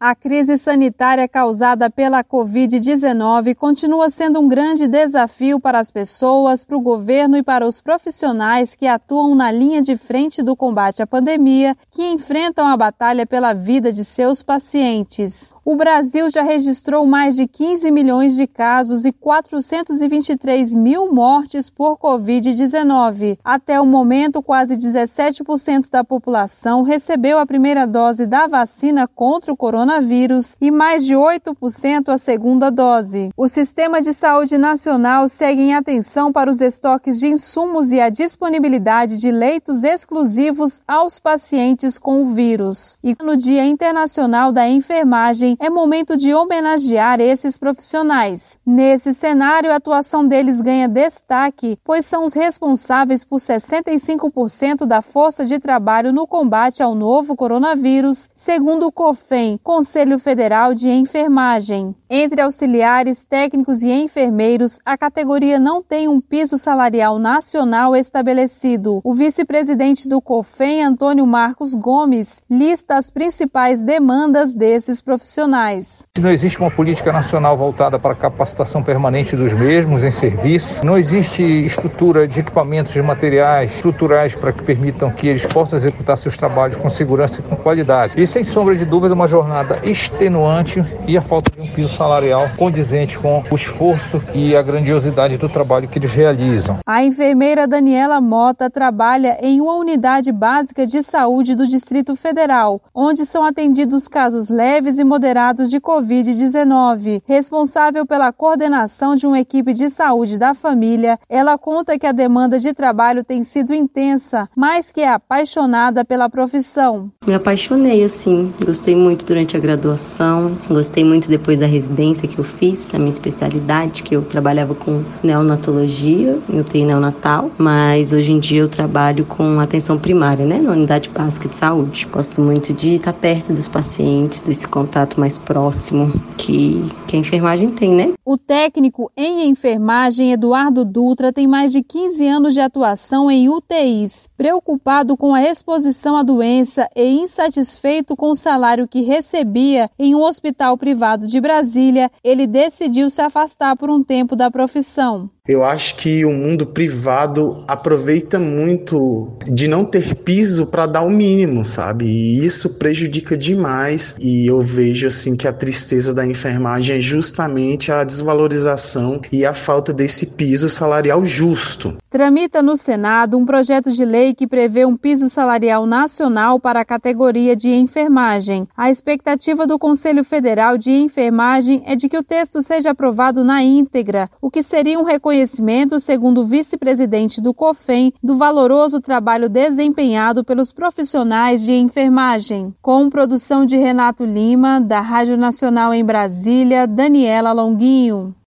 A crise sanitária causada pela Covid-19 continua sendo um grande desafio para as pessoas, para o governo e para os profissionais que atuam na linha de frente do combate à pandemia, que enfrentam a batalha pela vida de seus pacientes. O Brasil já registrou mais de 15 milhões de casos e 423 mil mortes por Covid-19. Até o momento, quase 17% da população recebeu a primeira dose da vacina contra o coronavírus e mais de 8% a segunda dose. O Sistema de Saúde Nacional segue em atenção para os estoques de insumos e a disponibilidade de leitos exclusivos aos pacientes com o vírus. E no Dia Internacional da Enfermagem, é momento de homenagear esses profissionais. Nesse cenário, a atuação deles ganha destaque, pois são os responsáveis por 65% da força de trabalho no combate ao novo coronavírus, segundo o COFEM, Conselho Federal de Enfermagem. Entre auxiliares, técnicos e enfermeiros, a categoria não tem um piso salarial nacional estabelecido. O vice-presidente do COFEM, Antônio Marcos Gomes, lista as principais demandas desses profissionais. Não existe uma política nacional voltada para a capacitação permanente dos mesmos em serviço. Não existe estrutura de equipamentos, de materiais estruturais para que permitam que eles possam executar seus trabalhos com segurança e com qualidade. E, sem sombra de dúvida, uma jornada extenuante e a falta de um piso salarial condizente com o esforço e a grandiosidade do trabalho que eles realizam. A enfermeira Daniela Mota trabalha em uma unidade básica de saúde do Distrito Federal, onde são atendidos casos leves e moderados de Covid-19. Responsável pela coordenação de uma equipe de saúde da família, ela conta que a demanda de trabalho tem sido intensa, mas que é apaixonada pela profissão. Me apaixonei, gostei muito durante a graduação, gostei muito depois da residência que eu fiz, a minha especialidade, que eu trabalhava com neonatologia, eu tenho neonatal, mas hoje em dia eu trabalho com atenção primária, na unidade básica de saúde. Gosto muito de estar perto dos pacientes, desse contato mais próximo que a enfermagem tem, O técnico em enfermagem Eduardo Dutra tem mais de 15 anos de atuação em UTIs. Preocupado com a exposição à doença e insatisfeito com o salário que recebia em um hospital privado de Brasília, ele decidiu se afastar por um tempo da profissão. Eu acho que o mundo privado aproveita muito de não ter piso para dar o mínimo, sabe? E isso prejudica demais. E eu vejo que a tristeza da enfermagem é justamente a desvalorização e a falta desse piso salarial justo. Tramita no Senado um projeto de lei que prevê um piso salarial nacional para a categoria de enfermagem. A expectativa do Conselho Federal de Enfermagem é de que o texto seja aprovado na íntegra, o que seria um reconhecimento, segundo o vice-presidente do COFEM, do valoroso trabalho desempenhado pelos profissionais de enfermagem. Com produção de Renato Lima, da Rádio Nacional em Brasília, Daniela Longuinho.